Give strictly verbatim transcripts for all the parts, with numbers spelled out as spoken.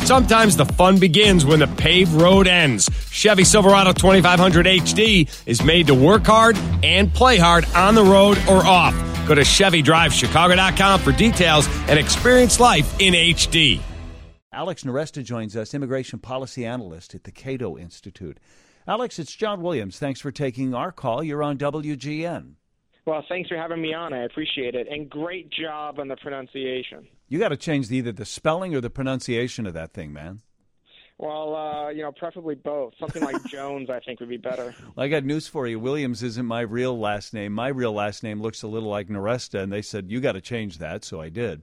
Sometimes the fun begins when the paved road ends. Chevy Silverado twenty-five hundred H D is made to work hard and play hard on the road or off. Go to Chevy Drive Chicago dot com for details and experience life in H D. Alex Nowrasteh joins us, immigration policy analyst at the Cato Institute. Alex, it's John Williams. Thanks for taking our call. You're on W G N. Well, thanks for having me on. I appreciate it. And great job on the pronunciation. You got to change the, either the spelling or the pronunciation of that thing, man. Well, uh, you know, preferably both. Something like Jones, I think, would be better. Well, I got news for you. Williams isn't my real last name. My real last name looks a little like Nowrasteh, and they said, you got to change that, so I did.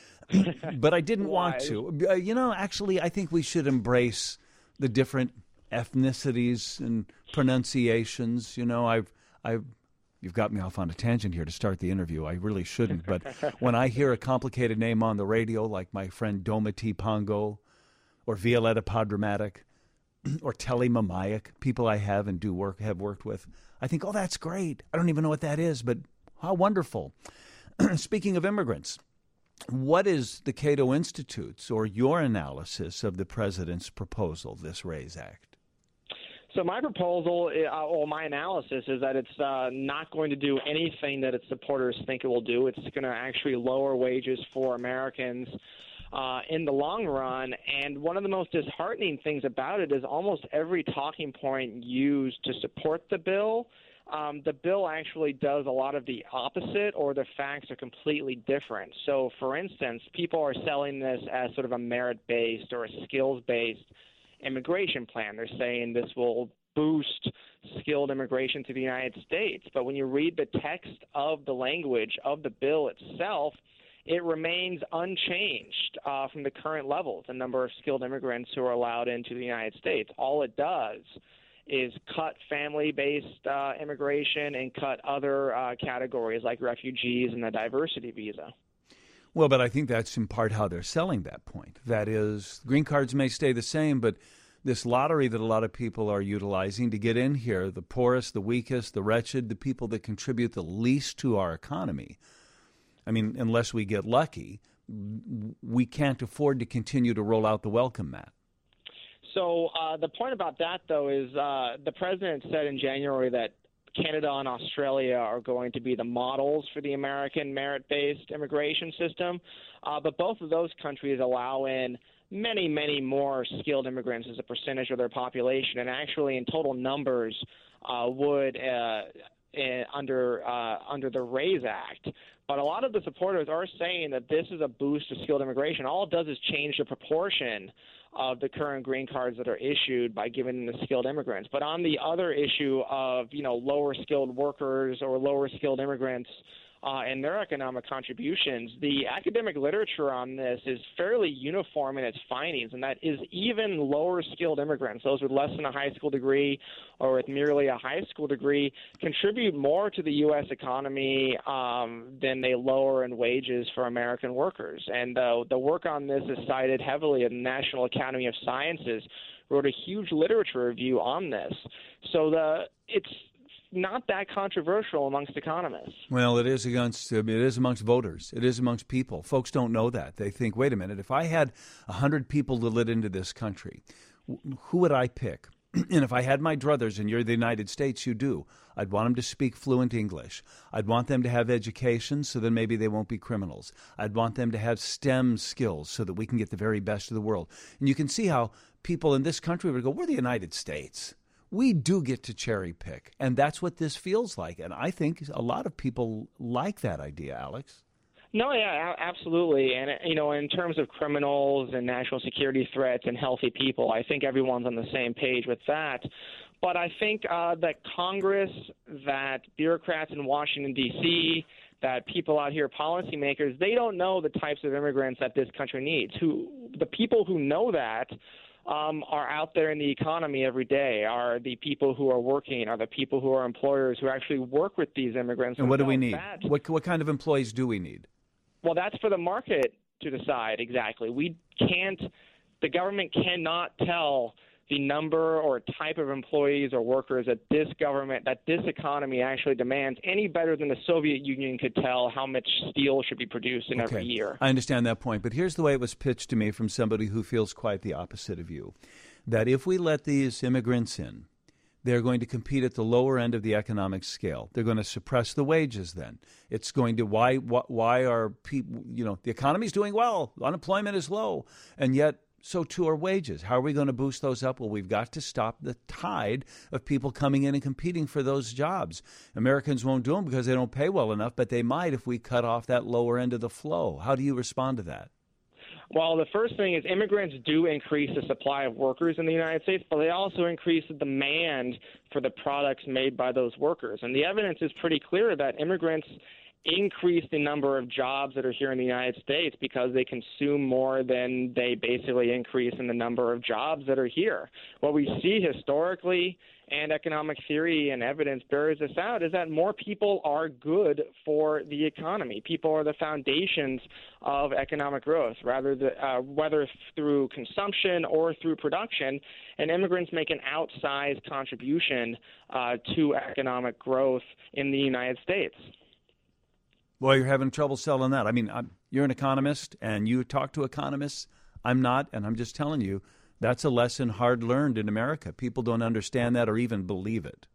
But I didn't want to. Uh, you know, actually, I think we should embrace the different ethnicities and pronunciations. You know, I've, I've, you've got me off on a tangent here to start the interview. I really shouldn't. But when I hear a complicated name on the radio, like my friend Domiti Pongo, or Violetta Padramatic, or Telly Mamayak, people I have and do work have worked with, I think, oh, that's great. I don't even know what that is, but how wonderful. Speaking of immigrants, what is the Cato Institute's or your analysis of the president's proposal, this RAISE Act? So my proposal, uh, or my analysis, is that it's uh, not going to do anything that its supporters think it will do. It's going to actually lower wages for Americans Uh, in the long run. And one of the most disheartening things about it is almost every talking point used to support the bill, um, the bill actually does a lot of the opposite, or the facts are completely different. So, for instance, people are selling this as sort of a merit-based or a skills-based immigration plan. They're saying this will boost skilled immigration to the United States. But when you read the text of the language of the bill itself, it remains unchanged uh, from the current levels, the number of skilled immigrants who are allowed into the United States. All it does is cut family-based uh, immigration and cut other uh, categories like refugees and the diversity visa. Well, but I think that's in part how they're selling that point. That is, green cards may stay the same, but this lottery that a lot of people are utilizing to get in here, the poorest, the weakest, the wretched, the people that contribute the least to our economy, I mean, unless we get lucky, we can't afford to continue to roll out the welcome mat. So uh, the point about that, though, is uh, the president said in January that Canada and Australia are going to be the models for the American merit-based immigration system. Uh, but both of those countries allow in many, many more skilled immigrants as a percentage of their population, and actually in total numbers uh, would uh, uh, under uh, under the RAISE Act. But a lot of the supporters are saying that this is a boost to skilled immigration. All it does is change the proportion of the current green cards that are issued by giving them to skilled immigrants. But on the other issue of, you know, lower skilled workers or lower skilled immigrants uh, and their economic contributions, the academic literature on this is fairly uniform in its findings, and that is even lower skilled immigrants, those with less than a high school degree or with merely a high school degree, contribute more to the U S economy um, than they lower in wages for American workers. And uh, the work on this is cited heavily in the National Academy of Sciences, wrote a huge literature review on this. So the it's not that controversial amongst economists. Well, it is against it is amongst voters. It is amongst people. Folks don't know that. They think, wait a minute, if I had one hundred people to let into this country, who would I pick? And if I had my druthers, and you're the United States, you do, I'd want them to speak fluent English. I'd want them to have education so then maybe they won't be criminals. I'd want them to have STEM skills so that we can get the very best of the world. And you can see how people in this country would go, we're the United States. We do get to cherry pick. And that's what this feels like. And I think a lot of people like that idea, Alex. No, yeah, absolutely. And, you know, in terms of criminals and national security threats and healthy people, I think everyone's on the same page with that. But I think uh, that Congress, that bureaucrats in Washington, D C, that people out here, policymakers, they don't know the types of immigrants that this country needs. Who the people who know that um, are out there in the economy every day, are the people who are working, are the people who are employers who actually work with these immigrants. And what do we need? What, what kind of employees do we need? Well, that's for the market to decide exactly. We can't – the government cannot tell the number or type of employees or workers that this government, that this economy actually demands any better than the Soviet Union could tell how much steel should be produced in okay. every year. I understand that point, but here's the way it was pitched to me from somebody who feels quite the opposite of you, that if we let these immigrants in, they're going to compete at the lower end of the economic scale. They're going to suppress the wages then. It's going to, why, why, why are people, you know, the economy's doing well, unemployment is low, and yet so too are wages. How are we going to boost those up? Well, we've got to stop the tide of people coming in and competing for those jobs. Americans won't do them because they don't pay well enough, but they might if we cut off that lower end of the flow. How do you respond to that? Well, the first thing is immigrants do increase the supply of workers in the United States, but they also increase the demand for the products made by those workers. And the evidence is pretty clear that immigrants increase the number of jobs that are here in the United States because they consume more than they basically increase in the number of jobs that are here. What we see historically, and economic theory and evidence bears this out, is that more people are good for the economy. People are the foundations of economic growth, rather the, uh, whether through consumption or through production, and immigrants make an outsized contribution uh, to economic growth in the United States. Well, you're having trouble selling that. I mean, I'm, you're an economist, and you talk to economists. I'm not, and I'm just telling you, that's a lesson hard learned in America. People don't understand that or even believe it.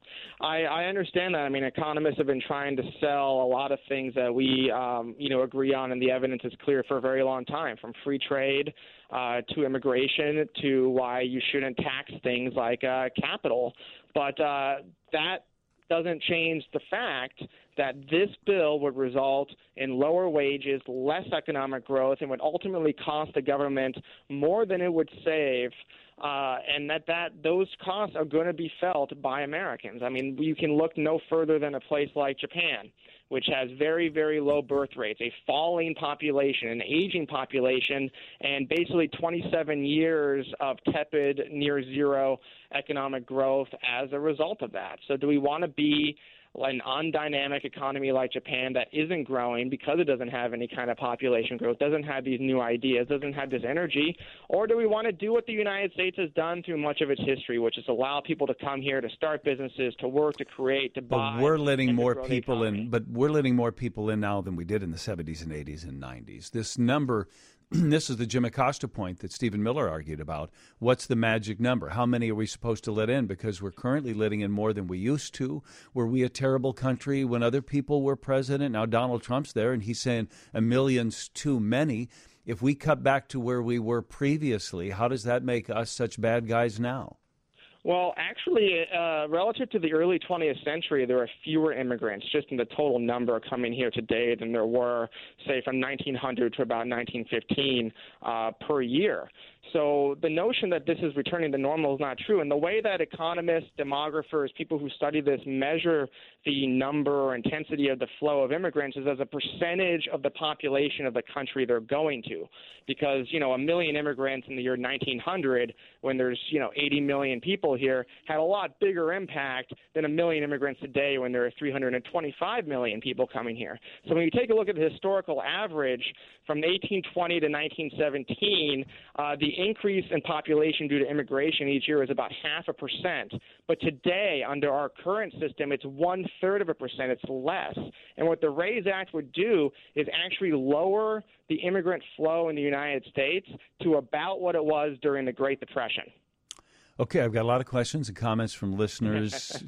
I, I understand that. I mean, economists have been trying to sell a lot of things that we, um, you know, agree on, and the evidence is clear for a very long time, from free trade uh, to immigration to why you shouldn't tax things like uh, capital. But uh, that doesn't change the fact that this bill would result in lower wages, less economic growth, and would ultimately cost the government more than it would save, uh, and that, that those costs are going to be felt by Americans. I mean, you can look no further than a place like Japan, which has very, very low birth rates, a falling population, an aging population, and basically twenty-seven years of tepid, near zero economic growth as a result of that. So do we want to be an undynamic economy like Japan that isn't growing because it doesn't have any kind of population growth, doesn't have these new ideas, doesn't have this energy? Or do we want to do what the United States has done through much of its history, which is allow people to come here, to start businesses, to work, to create, to buy? But we're letting more people in, but we're letting more people in now than we did in the seventies and eighties and nineties. This number, this is the Jim Acosta point that Stephen Miller argued about. What's the magic number? How many are we supposed to let in? Because we're currently letting in more than we used to. Were we a terrible country when other people were president? Now Donald Trump's there, and he's saying a million's too many. If we cut back to where we were previously, how does that make us such bad guys now? Well, actually, uh, relative to the early twentieth century, there are fewer immigrants, just in the total number coming here today, than there were, say, from nineteen hundred to about nineteen fifteen uh, per year. So the notion that this is returning to normal is not true. And the way that economists, demographers, people who study this measure the number or intensity of the flow of immigrants is as a percentage of the population of the country they're going to. Because, you know, a million immigrants in the year nineteen hundred, when there's, you know, eighty million people here, had a lot bigger impact than a million immigrants today when there are three hundred twenty-five million people coming here. So when you take a look at the historical average from eighteen twenty to nineteen seventeen, uh, the increase in population due to immigration each year is about half a percent. But today, under our current system, it's one third of a percent. It's less. And what the RAISE Act would do is actually lower the immigrant flow in the United States to about what it was during the Great Depression. Okay, I've got a lot of questions and comments from listeners,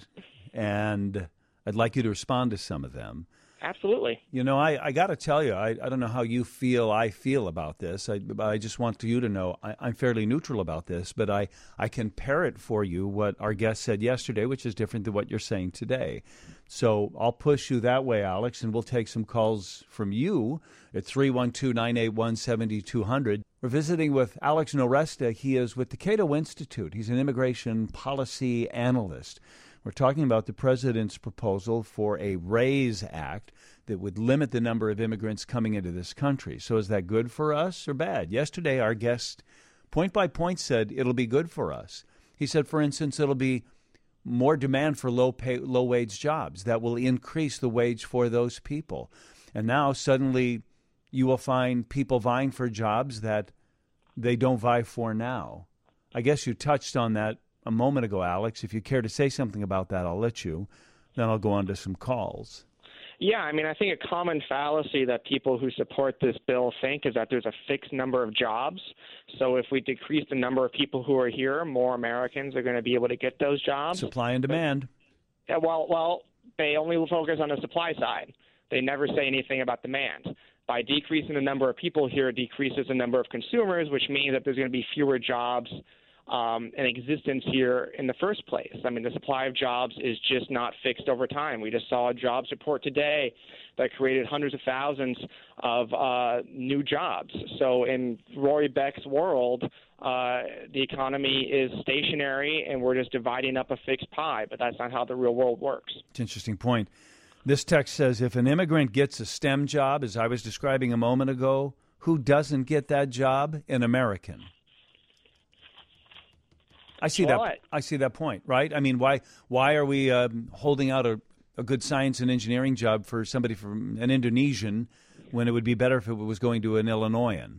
and I'd like you to respond to some of them. Absolutely. You know, I, I got to tell you, I, I don't know how you feel I feel about this. I, I just want you to know I, I'm fairly neutral about this, but I, I can parrot for you what our guest said yesterday, which is different than what you're saying today. So I'll push you that way, Alex, and we'll take some calls from you at three one two, nine eight one, seven two zero zero. We're visiting with Alex Nowrasteh. He is with the Cato Institute. He's an immigration policy analyst. We're talking about the president's proposal for a RAISE Act that would limit the number of immigrants coming into this country. So is that good for us or bad? Yesterday, our guest point by point said it'll be good for us. He said, for instance, it'll be more demand for low pay, low wage jobs. That will increase the wage for those people. And now suddenly you will find people vying for jobs that they don't vie for now. I guess you touched on that a moment ago, Alex. If you care to say something about that, I'll let you. Then I'll go on to some calls. Yeah, I mean, I think a common fallacy that people who support this bill think is that there's a fixed number of jobs. So if we decrease the number of people who are here, more Americans are going to be able to get those jobs. Supply and demand. Yeah, well, well, they only focus on the supply side. They never say anything about demand. By decreasing the number of people here, it decreases the number of consumers, which means that there's going to be fewer jobs um, in existence here in the first place. I mean, the supply of jobs is just not fixed over time. We just saw a jobs report today that created hundreds of thousands of uh, new jobs. So in Rory Beck's world, uh, the economy is stationary and we're just dividing up a fixed pie, but that's not how the real world works. It's an interesting point. This text says, if an immigrant gets a STEM job, as I was describing a moment ago, who doesn't get that job? An American. I see What? that. I see that point, right? I mean, why why are we um, holding out a, a good science and engineering job for somebody from an Indonesian when it would be better if it was going to an Illinoisan?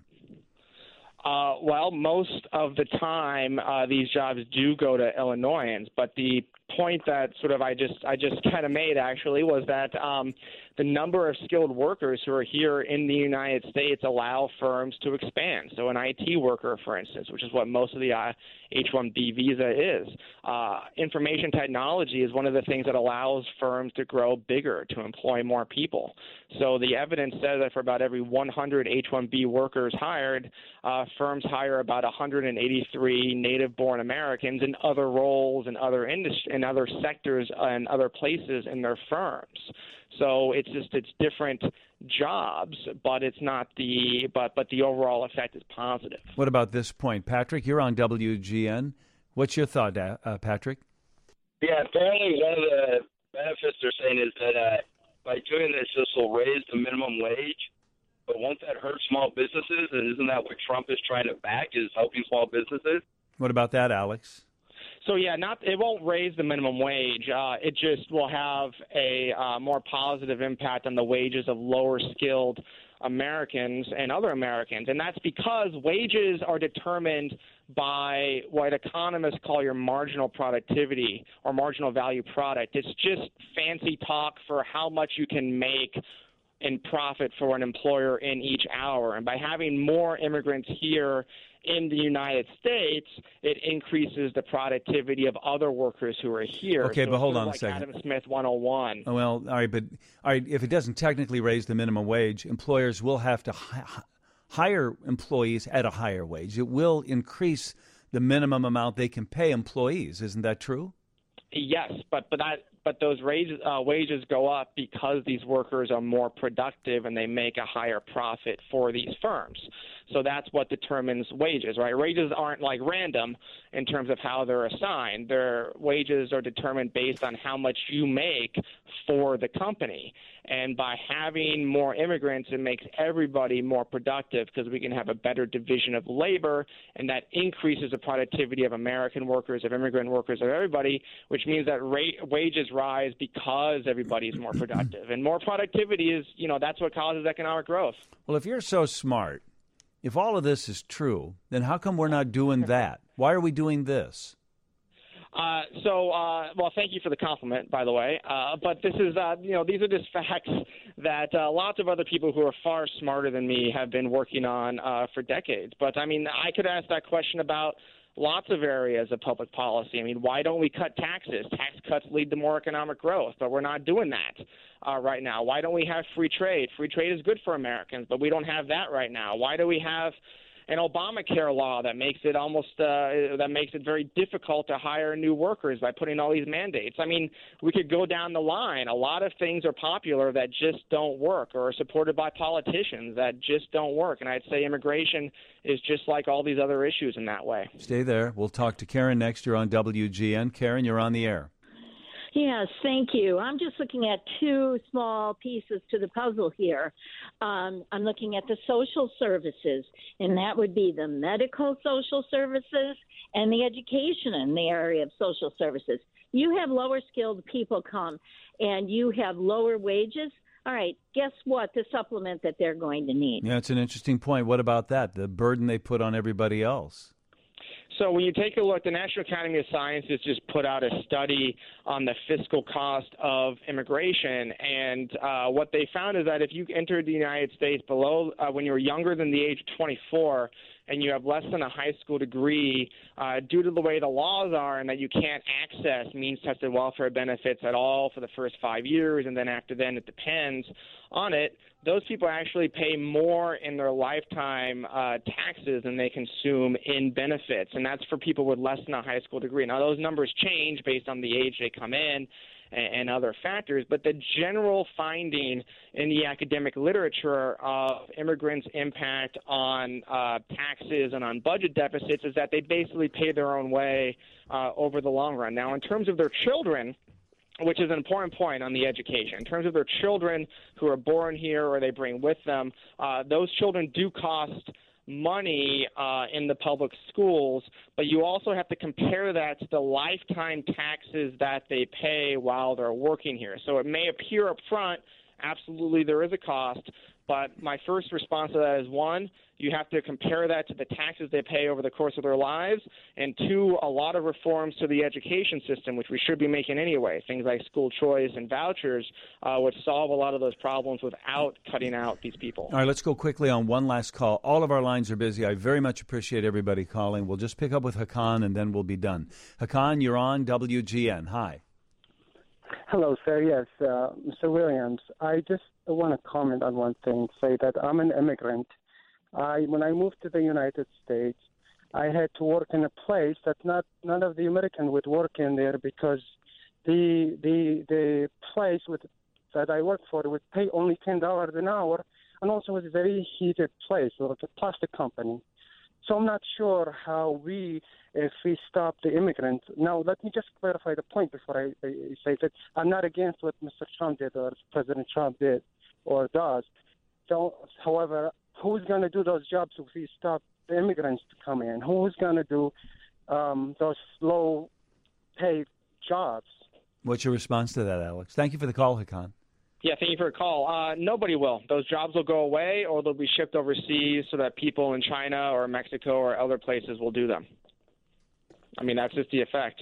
Uh, well, most of the time, uh, these jobs do go to Illinoisans, but the point that sort of I just I just kind of made actually was that um, the number of skilled workers who are here in the United States allow firms to expand. So an I T worker, for instance, which is what most of the uh, H one B visa is. Uh, information technology is one of the things that allows firms to grow bigger, to employ more people. So the evidence says that for about every one hundred H one B workers hired, uh, firms hire about one hundred eighty-three native-born Americans in other roles and other industries, in other sectors and other places in their firms. So it's just it's different jobs, but it's not the but but the overall effect is positive. What about this point, Patrick? You're on W G N. What's your thought, uh, Patrick? Yeah, apparently one of the benefits they're saying is that uh, by doing this, this will raise the minimum wage. But won't that hurt small businesses? And isn't that what Trump is trying to back, is helping small businesses? What about that, Alex? So, yeah, not it won't raise the minimum wage. Uh, it just will have a uh, more positive impact on the wages of lower-skilled Americans and other Americans. And that's because wages are determined by what economists call your marginal productivity or marginal value product. It's just fancy talk for how much you can make in profit for an employer in each hour. And by having more immigrants here in the United States, it increases the productivity of other workers who are here. Okay, so but hold it's on like a second. Adam Smith one oh one. Oh, well, all right, but all right, if it doesn't technically raise the minimum wage, employers will have to hi- hire employees at a higher wage. It will increase the minimum amount they can pay employees. Isn't that true? Yes, but but that but those wages uh, wages go up because these workers are more productive and they make a higher profit for these firms. So that's what determines wages, right? Wages aren't like random in terms of how they're assigned. Their wages are determined based on how much you make for the company. And by having more immigrants, it makes everybody more productive because we can have a better division of labor, and that increases the productivity of American workers, of immigrant workers, of everybody, which means that rate, wages rise because everybody's more productive. And more productivity is, you know, that's what causes economic growth. Well, if you're so smart, if all of this is true, then how come we're not doing that? Why are we doing this? Uh, so, uh, well, thank you for the compliment, by the way. Uh, but this is, uh, you know, these are just facts that uh, lots of other people who are far smarter than me have been working on uh, for decades. But, I mean, I could ask that question about lots of areas of public policy. I mean, why don't we cut taxes? Tax cuts lead to more economic growth, but we're not doing that uh, right now. Why don't we have free trade? Free trade is good for Americans, but we don't have that right now. Why do we have an Obamacare law that makes it almost uh, that makes it very difficult to hire new workers by putting all these mandates? I mean, we could go down the line. A lot of things are popular that just don't work, or are supported by politicians that just don't work. And I'd say immigration is just like all these other issues in that way. Stay there. We'll talk to Karen next. You're on W G N. Karen, you're on the air. Yes, thank you. I'm just looking at two small pieces to the puzzle here. Um, I'm looking at the social services, and that would be the medical social services and the education in the area of social services. You have lower skilled people come, and you have lower wages. All right, guess what? The supplement that they're going to need. Yeah, it's an interesting point. What about that? The burden they put on everybody else. So when you take a look, the National Academy of Sciences just put out a study on the fiscal cost of immigration, and uh, what they found is that if you entered the United States below uh, when you were younger than the age of twenty-four and you have less than a high school degree, uh, due to the way the laws are and that you can't access means-tested welfare benefits at all for the first five years, and then after then it depends on it, those people actually pay more in their lifetime uh, taxes than they consume in benefits, and that's for people with less than a high school degree. Now, those numbers change based on the age they come in and other factors, but the general finding in the academic literature of immigrants' impact on uh, taxes and on budget deficits is that they basically pay their own way uh, over the long run. Now, in terms of their children, which is an important point on the education. In terms of their children who are born here or they bring with them, uh, those children do cost money uh, in the public schools, but you also have to compare that to the lifetime taxes that they pay while they're working here. So it may appear up front, absolutely there is a cost, but my first response to that is, one, you have to compare that to the taxes they pay over the course of their lives, and two, a lot of reforms to the education system, which we should be making anyway, things like school choice and vouchers, uh, would solve a lot of those problems without cutting out these people. All right, let's go quickly on one last call. All of our lines are busy. I very much appreciate everybody calling. We'll just pick up with Hakan, and then we'll be done. Hakan, you're on W G N. Hi. Hello, sir. Yes, uh, Mister Williams. I just want to comment on one thing, say that I'm an immigrant. I, when I moved to the United States, I had to work in a place that not none of the Americans would work in there because the the the place with, that I worked for would pay only ten dollars an hour, and also was a very heated place, like a plastic company. So I'm not sure how we, if we stop the immigrants. Now, let me just clarify the point before I, I say that I'm not against what Mister Trump did or President Trump did or does. So, however, who's going to do those jobs if we stop the immigrants to come in? Who's going to do um, those low-paid jobs? What's your response to that, Alex? Thank you for the call, Hakan. Yeah, thank you for the call. Uh, nobody will. Those jobs will go away, or they'll be shipped overseas so that people in China or Mexico or other places will do them. I mean, that's just the effect.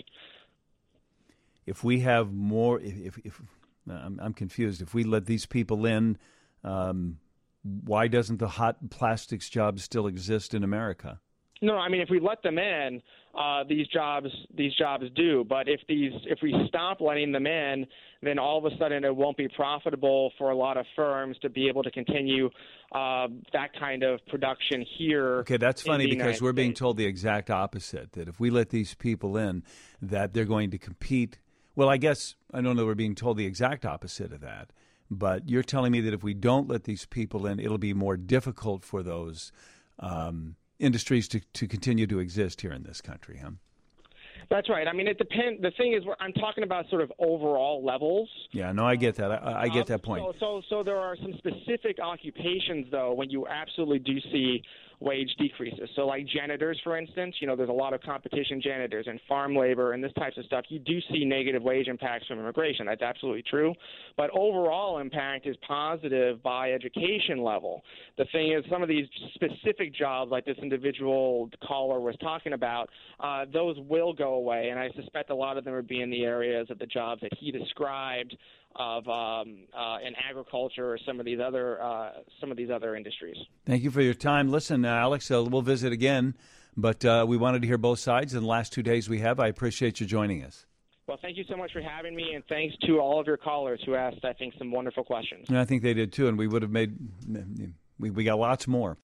If we have more, if, if I'm, I'm confused, if we let these people in, um, why doesn't the hot plastics job still exist in America? No, I mean, if we let them in, uh, these jobs these jobs do. But if these if we stop letting them in, then all of a sudden it won't be profitable for a lot of firms to be able to continue uh, that kind of production here. Okay, that's funny because United we're being States. told the exact opposite, that if we let these people in, that they're going to compete. Well, I guess I don't know we're being told the exact opposite of that. But you're telling me that if we don't let these people in, it'll be more difficult for those um, industries to, to continue to exist here in this country, huh? That's right. I mean, it depends. The thing is, I'm talking about sort of overall levels. Yeah, no, I get that. I, I get that point. Um, so, so, so there are some specific occupations, though, when you absolutely do see wage decreases. So like janitors, for instance, you know, there's a lot of competition janitors and farm labor and this types of stuff. You do see negative wage impacts from immigration. That's absolutely true. But overall impact is positive by education level. The thing is, some of these specific jobs like this individual caller was talking about, uh, those will go away. And I suspect a lot of them would be in the areas of the jobs that he described of um, uh, in agriculture or some of these other uh, some of these other industries. Thank you for your time. Listen, uh, Alex, uh, we'll visit again, but uh, we wanted to hear both sides in the last two days we have. I appreciate you joining us. Well, thank you so much for having me, and thanks to all of your callers who asked, I think, some wonderful questions. And I think they did too, and we would have made we we got lots more.